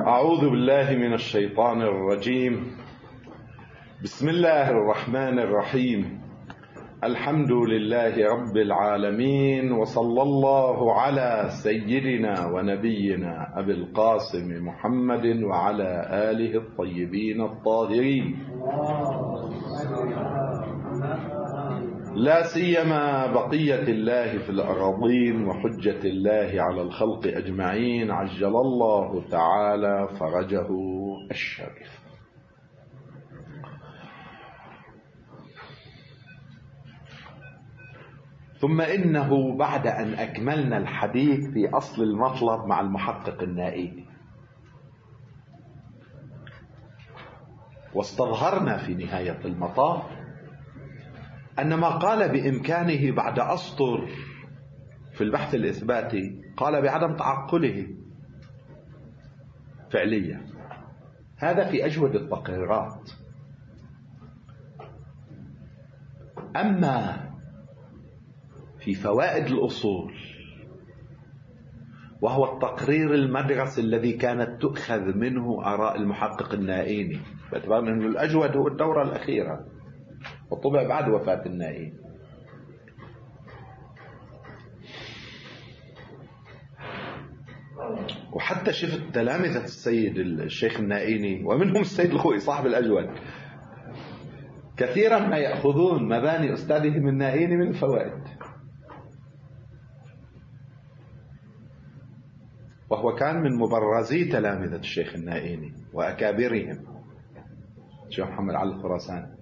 أعوذ بالله من الشيطان الرجيم. بسم الله الرحمن الرحيم. الحمد لله رب العالمين، وصلى الله على سيدنا ونبينا أبي القاسم محمد وعلى آله الطيبين الطاهرين، لا سيما بقية الله في الأراضين وحجة الله على الخلق أجمعين، عجل الله تعالى فرجه الشريف. ثم إنه بعد أن أكملنا الحديث في أصل المطلب مع المحقق النائيني، واستظهرنا في نهاية المطاف أن ما قال بإمكانه بعد أسطر في البحث الإثباتي قال بعدم تعقله فعليا. هذا في أجود التقريرات. أما في فوائد الأصول، وهو التقرير المدرسي الذي كانت تؤخذ منه آراء المحقق النائيني، باعتبار أن الأجود هو الدورة الأخيرة وطبع بعد وفاة النائيني. وحتى شفت تلامذة السيد الشيخ النائيني ومنهم السيد الخوئي صاحب الأجود كثيرا ما يأخذون مباني أستاذهم النائيني من الفوائد، وهو كان من مبرزي تلامذة الشيخ النائيني وأكابرهم الشيخ محمد علي الخراساني.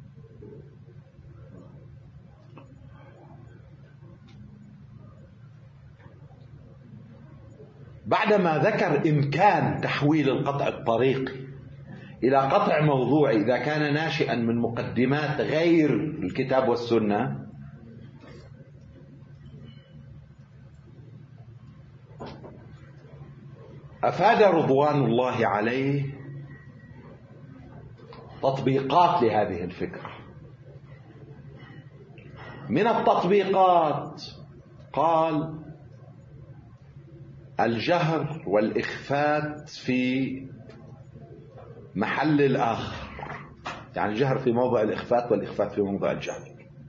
بعدما ذكر إمكان تحويل القطع الطريقي إلى قطع موضوعي إذا كان ناشئا من مقدمات غير الكتاب والسنة، أفاد رضوان الله عليه تطبيقات لهذه الفكرة. من التطبيقات قال الجهر والإخفات في محل الآخر، يعني الجهر في موضع الإخفات والإخفات في موضع الجهر.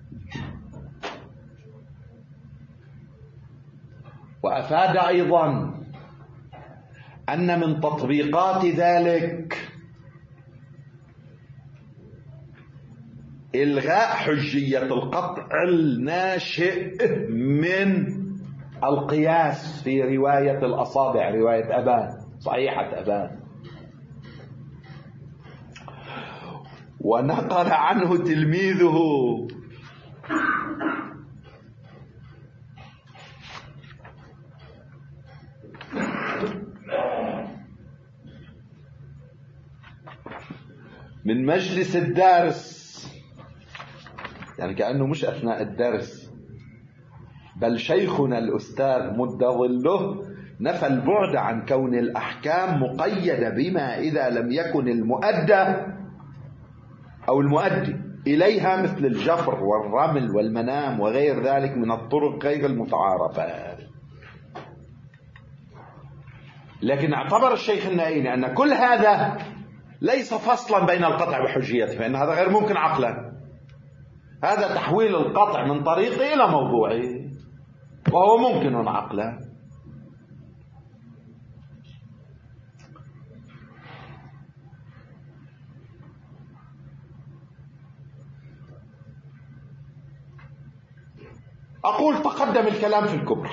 وأفاد أيضا أن من تطبيقات ذلك إلغاء حجية القطع الناشئ من القياس في رواية الأصابع، رواية أبان، صحيحة أبان. ونقل عنه تلميذه من مجلس الدرس، يعني كأنه مش أثناء الدرس، بل شيخنا الأستاذ مد ظله نفى البعد عن كون الأحكام مقيدة بما إذا لم يكن المؤدى أو المؤدي إليها مثل الجفر والرمل والمنام وغير ذلك من الطرق غير المتعارفة. لكن اعتبر الشيخ النائيني أن كل هذا ليس فصلا بين القطع وحجيته، فإن هذا غير ممكن عقلا. هذا تحويل القطع من طريقي إلى موضوعي، وهو ممكن عقلا. أقول تقدم الكلام في الكبرى،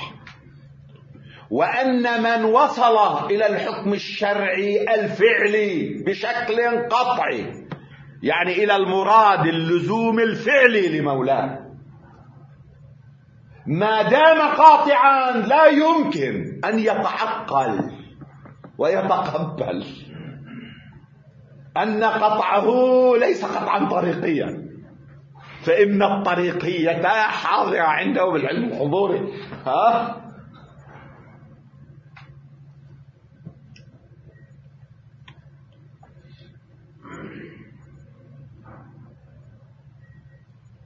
وأن من وصل إلى الحكم الشرعي الفعلي بشكل قطعي، يعني إلى المراد اللزوم الفعلي لمولاه، ما دام قاطعا لا يمكن أن يتعقل ويتقبل أن قطعه ليس قطعا طريقيا، فإن الطريقية حاضرة عنده بالعلم الحضوري.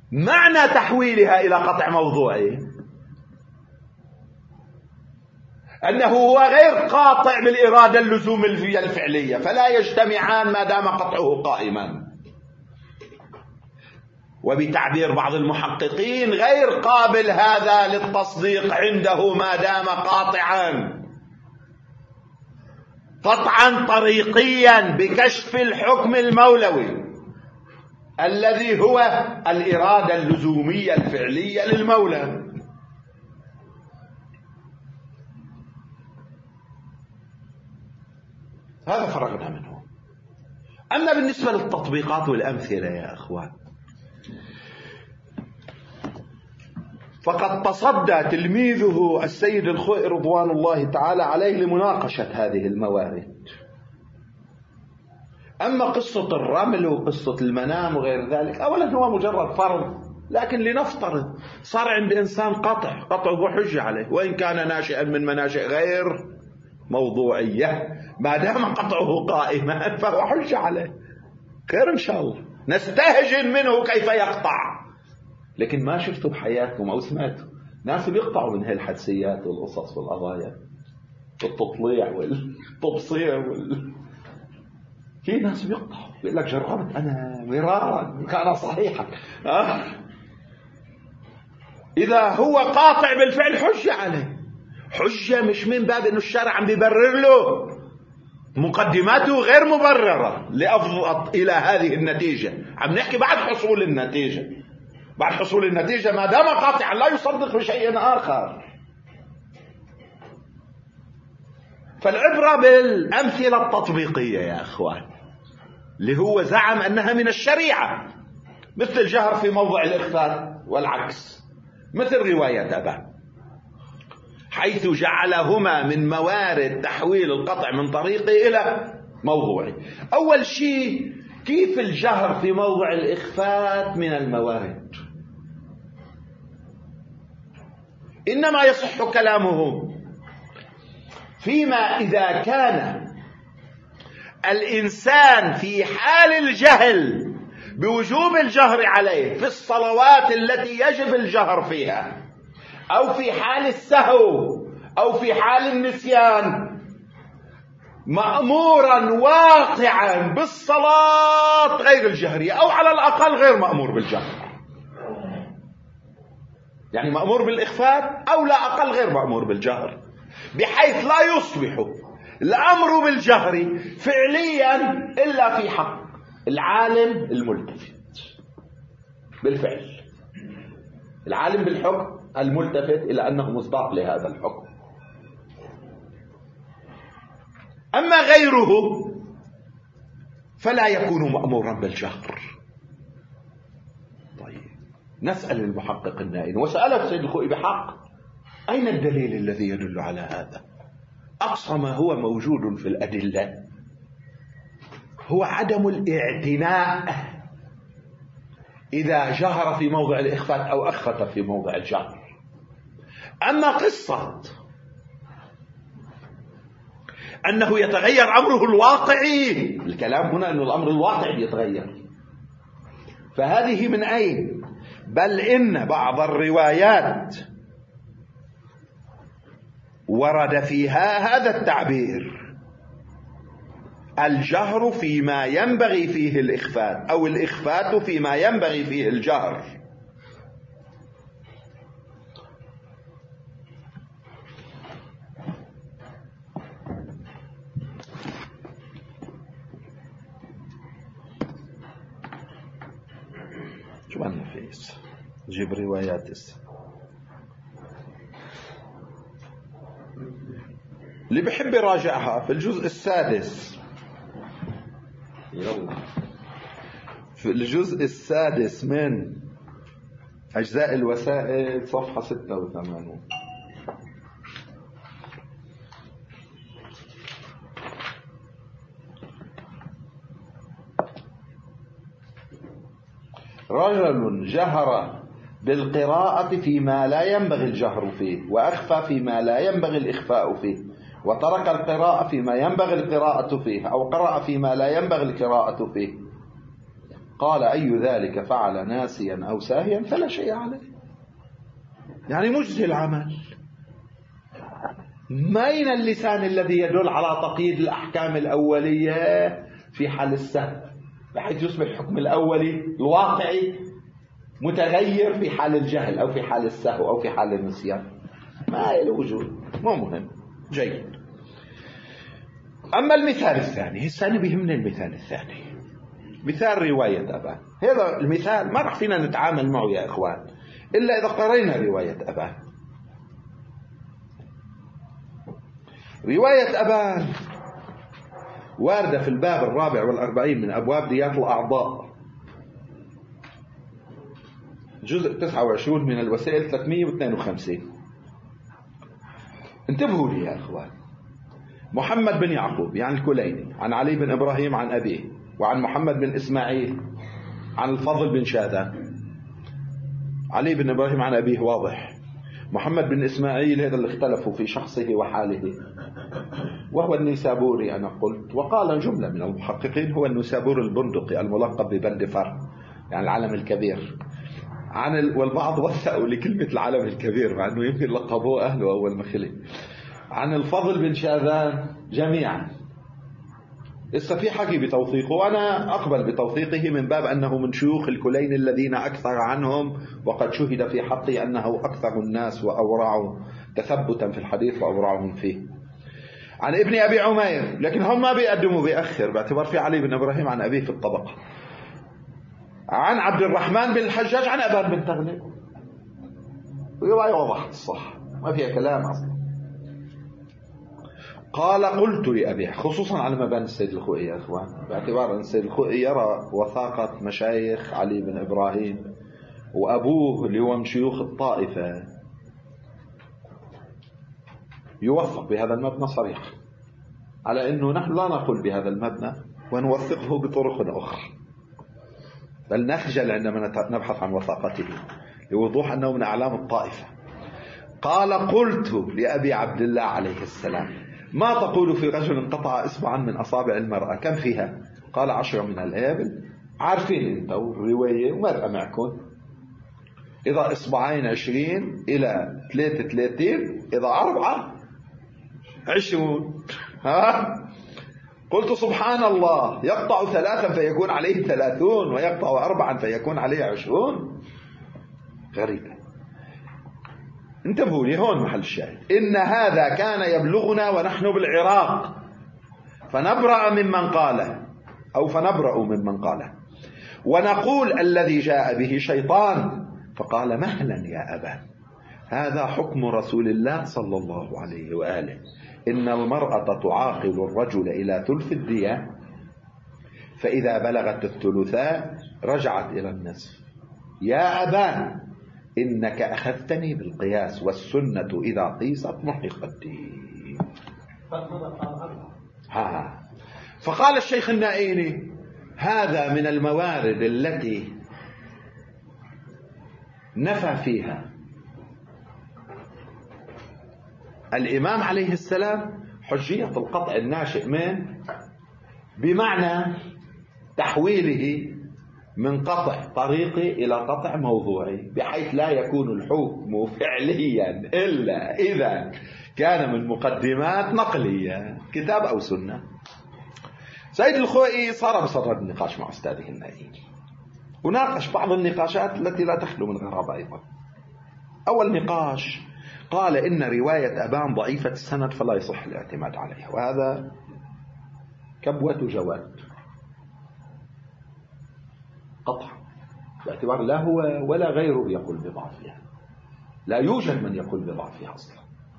معنى تحويلها إلى قطع موضوعي أنه هو غير قاطع بالإرادة اللزومية الفعلية، فلا يجتمعان ما دام قطعه قائما. وبتعبير بعض المحققين غير قابل هذا للتصديق عنده ما دام قاطعا قطعا طريقيا بكشف الحكم المولوي الذي هو الإرادة اللزومية الفعلية للمولى. هذا فرغنا منه. أما بالنسبة للتطبيقات والأمثلة يا أخوان، فقد تصدى تلميذه السيد الخوئي رضوان الله تعالى عليه لمناقشة هذه الموارد. أما قصة الرمل وقصة المنام وغير ذلك، أولا هو مجرد فرض، لكن لنفترض صار عند إنسان قطعه حجة عليه، وإن كان ناشئا من مناشئ غير موضوعية، ما دام قطعه قائما فهو حجة عليه، خير إن شاء الله، نستهجن منه كيف يقطع. لكن ما شفتوا بحياتكم أو سمعتوا ناس بيقطعوا من هالحدسيات والقصص والقضايا والتطليع والتبصير في ناس بيقطعوا، بيقول لك جربت أنا مرارا كان صحيحا. إذا هو قاطع بالفعل حجة عليه، حجة مش من باب إنه الشرع عم بيبرر له، مقدماته غير مبررة لأفضل إلى هذه النتيجة. عم نحكي بعد حصول النتيجة، بعد حصول النتيجة ما دام قاطعا لا يصدق بشيء آخر. فالعبرة بالأمثلة التطبيقية يا أخوان، اللي هو زعم أنها من الشريعة، مثل الجهر في موضع الإخفاء والعكس، مثل رواية أبان، حيث جعلهما من موارد تحويل القطع من طريقي إلى موضوعي. أول شيء، كيف الجهر في موضع الإخفاء من الموارد؟ إنما يصح كلامه فيما إذا كان الإنسان في حال الجهل بوجوب الجهر عليه في الصلوات التي يجب الجهر فيها، أو في حال السهو، أو في حال النسيان، مأمورا واقعا بالصلاة غير الجهرية، أو على الأقل غير مأمور بالجهر، يعني مأمور بالإخفاء أو لا أقل غير مأمور بالجهر، بحيث لا يصبح الأمر بالجهر فعليا إلا في حق العالم الملتفت بالفعل، العالم بالحكم الملتفت إلى أنه مصداق لهذا الحكم. أما غيره فلا يكون مأمورا بالجهر. طيب، نسأل المحقق النائن، وسأله السيد الخوئي بحق، أين الدليل الذي يدل على هذا؟ أقصى ما هو موجود في الأدلة هو عدم الاعتناء إذا جهر في موضع الإخفاء أو أخفت في موضع الجهر. أما قصة أنه يتغير أمره الواقعي، الكلام هنا أن الأمر الواقعي يتغير، فهذه من أين؟ بل إن بعض الروايات ورد فيها هذا التعبير: الجهر فيما ينبغي فيه الإخفاء، أو الإخفاء فيما ينبغي فيه الجهر. شو عندنا فيس؟ جيب روايات اللي بحب يراجعها في الجزء السادس، يلا في الجزء السادس من أجزاء الوسائل صفحة 86. رجل جهر بالقراءة فيما لا ينبغي الجهر فيه، وأخفى فيما لا ينبغي الإخفاء فيه، وترك القراءة فيما ينبغي القراءة فيه، أو قرأ فيما لا ينبغي القراءة فيه. قال: أي ذلك فعل ناسيا أو ساهيا فلا شيء عليه، يعني مجزي العمل. أين اللسان الذي يدل على تقييد الأحكام الأولية في حال السهو، بحيث يصبح الحكم الأولي الواقعي متغير في حال الجهل أو في حال السهو أو في حال النسيان؟ ما له وجود، مو مهم. جيد. أما المثال الثاني، الثاني بيهمني المثال الثاني، مثال رواية أبان. هذا المثال ما رح فينا نتعامل معه يا إخوان إلا إذا قرينا رواية أبان. رواية أبان واردة في الباب 44 من أبواب ديات الأعضاء، جزء 29 من الوسائل 352. انتبهوا لي يا إخوان. محمد بن يعقوب يعني الكليني عن علي بن إبراهيم عن أبيه، وعن محمد بن إسماعيل عن الفضل بن شاذان. علي بن إبراهيم عن أبيه واضح، محمد بن إسماعيل هذا اللي اختلفوا في شخصه وحاله، وهو النيسابوري أنا قلت، وقال جملة من المحققين هو النيسابوري البندقي الملقب ببندفر، يعني العلم الكبير. والبعض وثقوا لكلمة العلم الكبير مع أنه يمكن لقبوه أهله أول ما خلق. عن الفضل بن شاذان جميعا. لسه في حكي بتوثيقه، وأنا أقبل بتوثيقه من باب أنه من شيوخ الكلين الذين أكثر عنهم، وقد شهد في حقه أنه أكثر الناس وأورعوا تثبتا في الحديث وأورعهم فيه. عن ابن أبي عمير، لكن هم ما بيقدموا بيأخر باعتبار في علي بن إبراهيم عن أبيه في الطبقة. عن عبد الرحمن بن الحجاج عن أبان بن تغلب، رواية وضحت الصح ما فيها كلام أصلا. قال قلت لأبيه، خصوصا على مبان السيد الخوئي يا أخوان، باعتبار أن السيد الخوئي يرى وثاقة مشايخ علي بن إبراهيم، وأبوه اللي هو من شيوخ الطائفة يوثق بهذا المبنى صريح، على أنه نحن لا نقول بهذا المبنى ونوثقه بطرق أخرى، بل نخجل عندما نبحث عن وثاقته لوضوح أنه من أعلام الطائفة. قال قلت لأبي عبد الله عليه السلام، ما تقول في رجل انقطع إصبعا من أصابع المرأة، كم فيها؟ قال 10 من الإبل. عارفين انتوا الرواية وما معكم، إذا إصبعين 20 إلى 33، إذا 4 20. قلت سبحان الله، يقطع 3 فيكون عليه 30، ويقطع 4 فيكون عليه 20. غريبة. انتبهوا لي هون محل الشاهد. إن هذا كان يبلغنا ونحن بالعراق، فنبرأ ممن قاله، أو فنبرأ ممن قاله، ونقول الذي جاء به شيطان. فقال مهلا يا أبا، هذا حكم رسول الله صلى الله عليه وآله، إن المرأة تعاقل الرجل إلى ثلث الدية، فإذا بلغت الثلثاء رجعت إلى النصف. يا أبا إنك أخذتني بالقياس، والسنة إذا قيست محق الدين. فقال الشيخ النائيني هذا من الموارد التي نفى فيها الإمام عليه السلام حجية القطع الناشئ بمعنى تحويله من قطع طريقي إلى قطع موضوعي، بحيث لا يكون الحكم فعليا إلا إذا كان من مقدمات نقلية، كتاب أو سنة. سيد الخوئي صار بصدد النقاش مع أستاذه النائي، وناقش بعض النقاشات التي لا تخلو من غرابة أيضا. أول نقاش قال إن رواية أبان ضعيفة السند فلا يصح الاعتماد عليها، وهذا كبوة جواد قطع، باعتبار لا هو ولا غيره يقول بضعفها، لا يوجد من يقول بضعفها أصلا،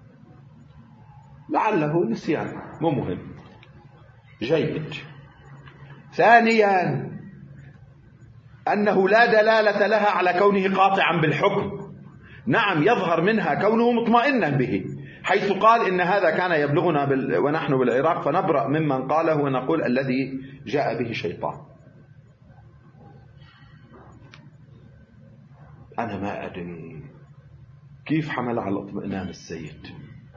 لعله نسيان، مو مهم. جيد. ثانيا أنه لا دلالة لها على كونه قاطعا بالحكم. نعم يظهر منها كونه مطمئنا به، حيث قال إن هذا كان يبلغنا ونحن بالعراق، فنبرأ ممن قاله ونقول الذي جاء به شيطان. أنا ما أدري كيف حمل على اطمئنان السيد،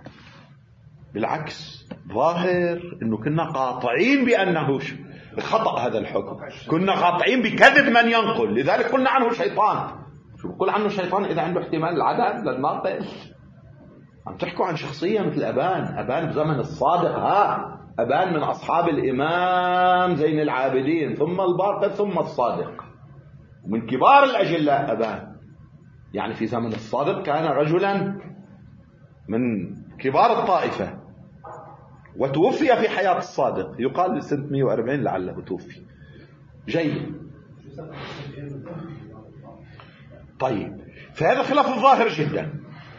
بالعكس ظاهر أنه كنا قاطعين بأنه خطأ هذا الحكم، كنا قاطعين بكذب من ينقل، لذلك قلنا عنه شيطان. شو بقول عنه شيطان إذا عنده احتمال العدد للناقل؟ عم تحكوا عن شخصية مثل أبان بزمن الصادق، أبان من أصحاب الإمام زين العابدين ثم الباقر ثم الصادق، ومن كبار الأجلاء أبان. يعني في زمن الصادق كان رجلا من كبار الطائفة، وتوفي في حياة الصادق، يقال سنة 140 لعله توفي. جيد. طيب، فهذا خلاف الظاهر جدا.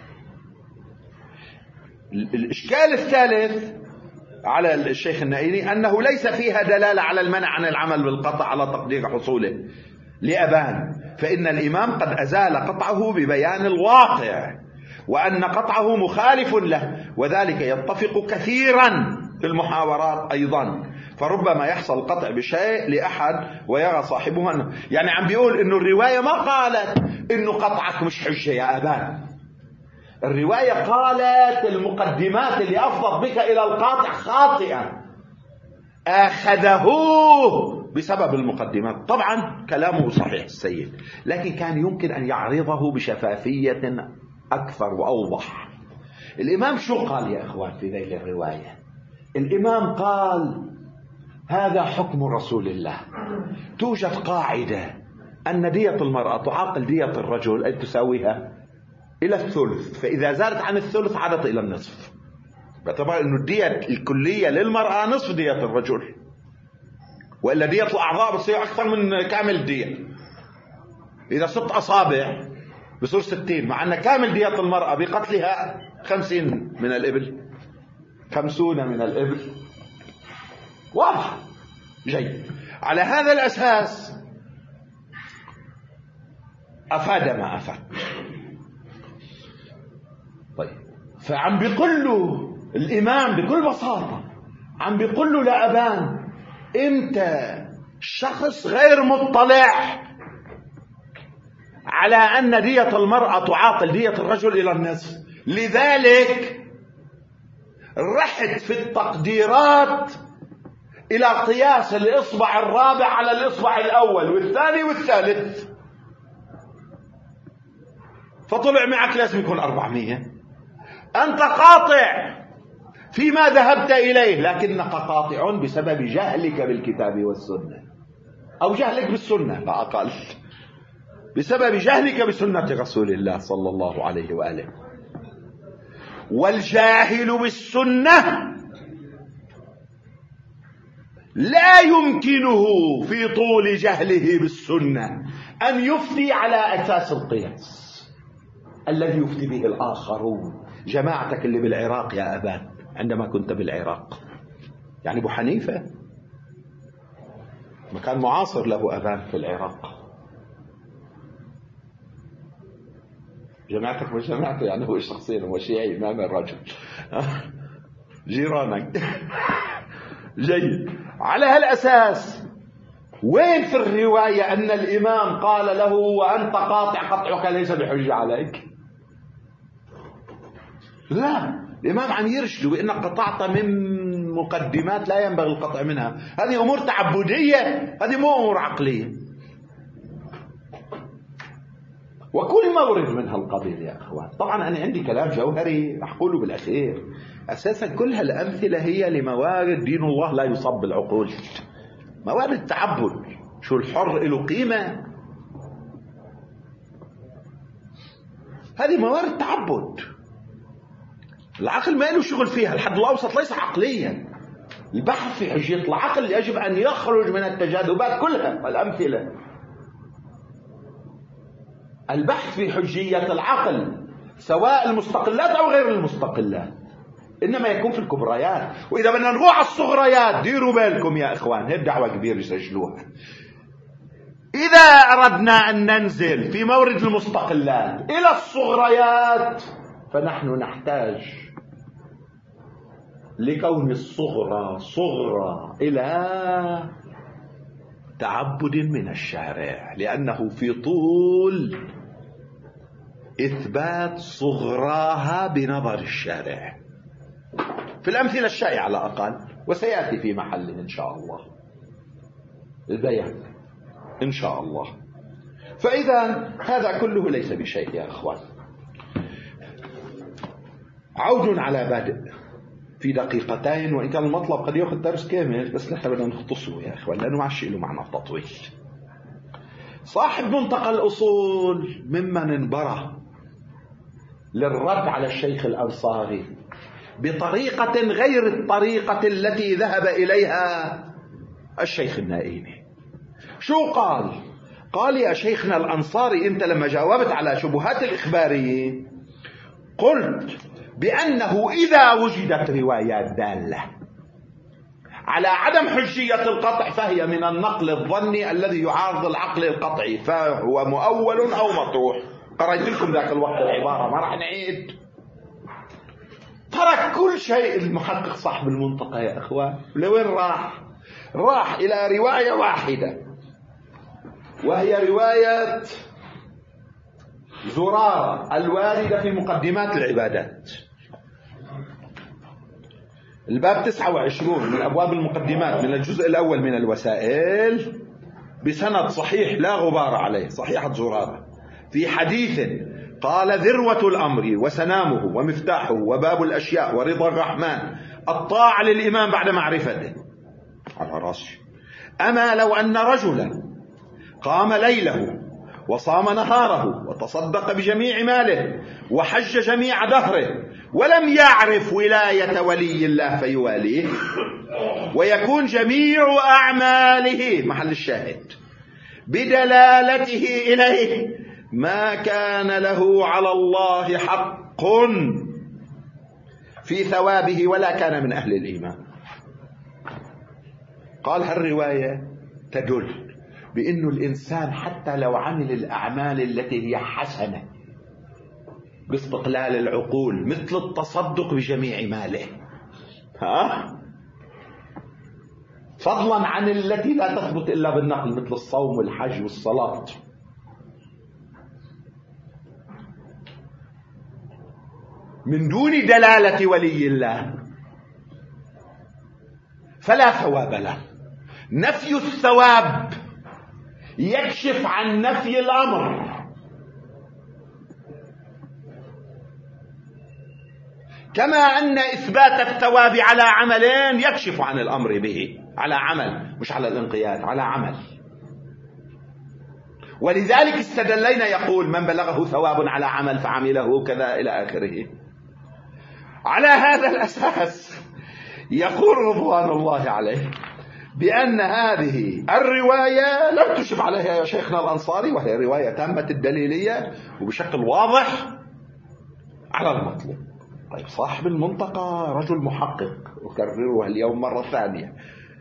الإشكال الثالث على الشيخ النائلي أنه ليس فيها دلالة على المنع عن العمل بالقطع على تقدير حصوله لأبان، فإن الإمام قد أزال قطعه ببيان الواقع، وأن قطعه مخالف له، وذلك يتفق كثيرا في المحاورات أيضا، فربما يحصل قطع بشيء لأحد ويرى صاحبه أنه، يعني عم بيقول إنه الرواية ما قالت إنه قطعك مش حجة يا أبان، الرواية قالت المقدمات اللي أفضت بك إلى القاطع خاطئة، أخذه بسبب المقدمات. طبعا كلامه صحيح السيد، لكن كان يمكن أن يعرضه بشفافية أكثر وأوضح. الإمام شو قال يا إخوان في ذيل الرواية؟ الإمام قال هذا حكم رسول الله، توجد قاعدة أن دية المرأة تعاقل دية الرجل أي تساويها إلى الثلث، فإذا زادت عن الثلث عادت إلى النصف، باعتبار أنه الدية الكلية للمرأة نصف دية الرجل، وإلا دية الأعضاء بتصير أكثر من كامل الدية. إذا 6 أصابع بصير 60، مع أن كامل دية المرأة بقتلها 50 من الإبل، 50 من الإبل. واضح. جيد. على هذا الأساس أفاد ما أفاد. طيب، فعم بيقول له الإمام بكل بساطة، عم بيقول له لأبان أنت شخص غير مطلع على أن دية المرأة تعاقل دية الرجل إلى النصف، لذلك رحت في التقديرات إلى قياس الإصبع الرابع على الإصبع الأول والثاني والثالث، فطلع معك لازم يكون 400. أنت قاطع فيما ذهبت إليه، لكنك قاطع بسبب جهلك بالكتاب والسنة، أو جهلك بالسنة لا أقل، بسبب جهلك بسنة رسول الله صلى الله عليه وآله. والجاهل بالسنة لا يمكنه في طول جهله بالسنة أن يفتي على أساس القياس الذي يفتي به الآخرون. جماعتك اللي بالعراق يا أبان، عندما كنت بالعراق، يعني أبو حنيفة مكان معاصر له أبان في العراق، جماعتك مش جماعته، يعني هو شخصيا هو شيعي إمام الرجل جيرانك. جيد. على هالأساس وين في الرواية أن الإمام قال له وأنت قاطع قطعك ليس بحجة عليك؟ لا، الإمام عم يرشده بأنك قطعت من مقدمات لا ينبغي القطع منها، هذه أمور تعبدية، هذه مو أمور عقلية. وكل ما ورد منها القبيل يا أخوان. طبعا أنا عندي كلام جوهري رح أقوله بالأخير، أساسا كل هالأمثلة هي لموارد دين الله لا يصب بالعقول، موارد تعبد. شو الحر له قيمة؟ هذه موارد تعبد، العقل ما له شغل فيها، الحد الأوسط ليس عقليا. البحث في حجية العقل يجب أن يخرج من التجاذبات كلها والأمثلة. البحث في حجية العقل سواء المستقلات أو غير المستقلات إنما يكون في الكبريات. وإذا بدنا نروح على الصغريات ديروا بالكم يا إخوان، هي الدعوة كبيرة يسجلوها. إذا أردنا أن ننزل في مورد المستقلات إلى الصغريات فنحن نحتاج لكون الصغرى صغرى إلى تعبد من الشارع، لأنه في طول إثبات صغراها بنظر الشارع في الأمثلة الشائعة على الأقل، وسيأتي في محل إن شاء الله البيان إن شاء الله. فإذا هذا كله ليس بشيء يا أخوان. عود على بادئ في دقيقتين، وإن كان المطلب قد يأخذ درس كامل، بس نحن بدنا نختصره يا إخوان لأنه ما عادش له معنى التطويل. صاحب منطقة الأصول ممن انبرى للرد على الشيخ الأنصاري بطريقة غير الطريقة التي ذهب إليها الشيخ النائيني. شو قال؟ قال يا شيخنا الأنصاري أنت لما جاوبت على شبهات الإخباريين قلت بأنه إذا وجدت روايات دالة على عدم حجية القطع فهي من النقل الظني الذي يعارض العقل القطعي، فهو مؤول أو مطروح. قرأت لكم ذاك الوقت العبارة، ما راح نعيد. ترك كل شيء المحقق صاحب المنطقة يا أخوان. لوين راح؟ راح إلى رواية واحدة، وهي رواية زرارة الواردة في مقدمات العبادات، الباب 29 من أبواب المقدمات من الجزء الأول من الوسائل، بسند صحيح لا غبار عليه، صحيحة زرارة، في حديث قال ذروة الأمر وسنامه ومفتاحه وباب الأشياء ورضا الرحمن الطاعة للإمام بعد معرفته. على راسي. أما لو أن رجلا قام ليله وصام نهاره وتصدق بجميع ماله وحج جميع دهره ولم يعرف ولاية ولي الله فيواليه، ويكون جميع أعماله محل الشاهد بدلالته إليه، ما كان له على الله حق في ثوابه ولا كان من أهل الإيمان. قال هالرواية تدل بأنه الإنسان حتى لو عمل الأعمال التي هي حسنة باستقلال العقول مثل التصدق بجميع ماله، فضلا عن التي لا تثبت إلا بالنقل مثل الصوم والحج والصلاة، من دون دلالة ولي الله فلا ثواب له. نفي الثواب يكشف عن نفي الأمر، كما أن إثبات الثواب على عملين يكشف عن الأمر به، على عمل مش على الانقياد، على عمل. ولذلك استدلينا يقول من بلغه ثواب على عمل فعمله كذا إلى آخره. على هذا الأساس يقول رضوان الله عليه بأن هذه الرواية لم تشب عليها يا شيخنا الأنصاري، وهي رواية تامة الدليلية وبشكل واضح على المطلوب. طيب صاحب المنطقة رجل محقق، أكررها اليوم مرة ثانية،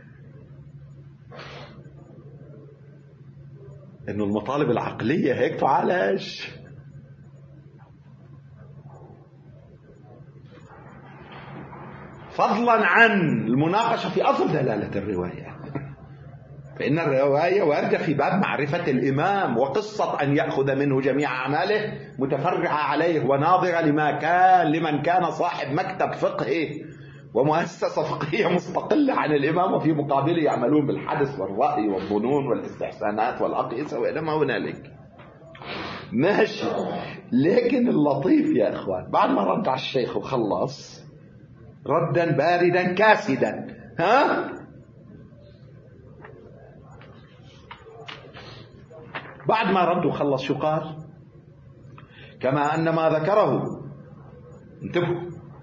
إنه المطالب العقلية هيك تعالج. فضلا عن المناقشة في أصل دلالة الرواية، فإن الرواية واردة في باب معرفة الإمام، وقصة أن يأخذ منه جميع أعماله متفرعة عليه وناظرة لمن كان صاحب مكتب فقهي ومؤسسة فقهية مستقلة عن الإمام، وفي مقابله يعملون بالحدث والرأي والظنون والاستحسانات والأقيسة وإلى ما هنالك. ماشي. لكن اللطيف يا إخوان بعد ما رد على الشيخ وخلص ردا باردا كاسدا، بعد ما رد وخلص شو قال؟ كما أن ما ذكره، انتبهوا،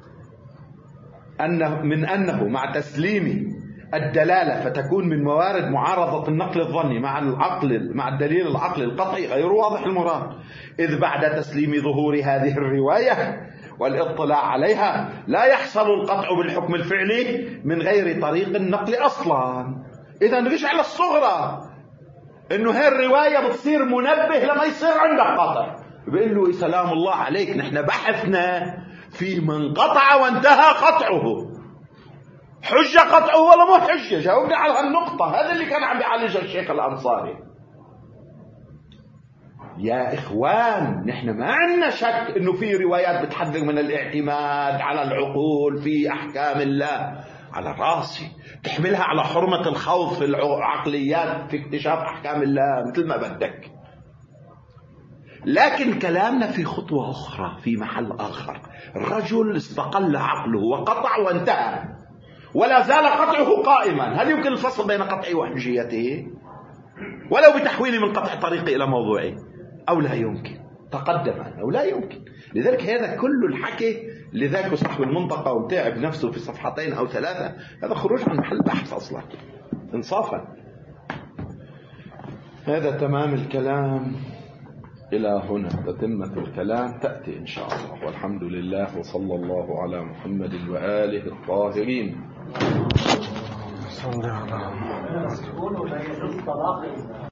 أنه مع تسليم الدلالة فتكون من موارد معارضة النقل الظني مع الدليل العقلي القطعي غير واضح المراد، إذ بعد تسليم ظهور هذه الرواية والاطلاع عليها لا يحصل القطع بالحكم الفعلي من غير طريق النقل أصلا. إذا رجع للصغرى إنه هاي الرواية بتصير منبه لما يصير عندك قطع، بيقول له سلام الله عليك، نحن بحثنا في من قطع وانتهى قطعه، حجة قطعه ولا مو حجة؟ جاوبنا على هالنقطة، هذا اللي كان عم يعالجها الشيخ الأنصاري. يا إخوان نحن ما عندنا شك إنه في روايات بتحذر من الاعتماد على العقول في أحكام الله، على راسي، تحملها على حرمة الخوض في العقليات في اكتشاف أحكام الله مثل ما بدك. لكن كلامنا في خطوة أخرى، في محل آخر. رجل استقل عقله وقطع وانتهى، ولا زال قطعه قائما. هل يمكن الفصل بين قطعه وحجيته ولو بتحويل من قطع طريقه إلى موضوعه؟ أو لا يمكن؟ تقدم أو لا يمكن. لذلك هذا كل الحكي، لذلك صاحب المنطقة ومتعب نفسه في صفحتين أو 3، هذا خروج عن محل بحث أصلا إنصافا. هذا تمام الكلام. إلى هنا تتمة الكلام تأتي إن شاء الله، والحمد لله، وصلى الله على محمد وآله الطاهرين.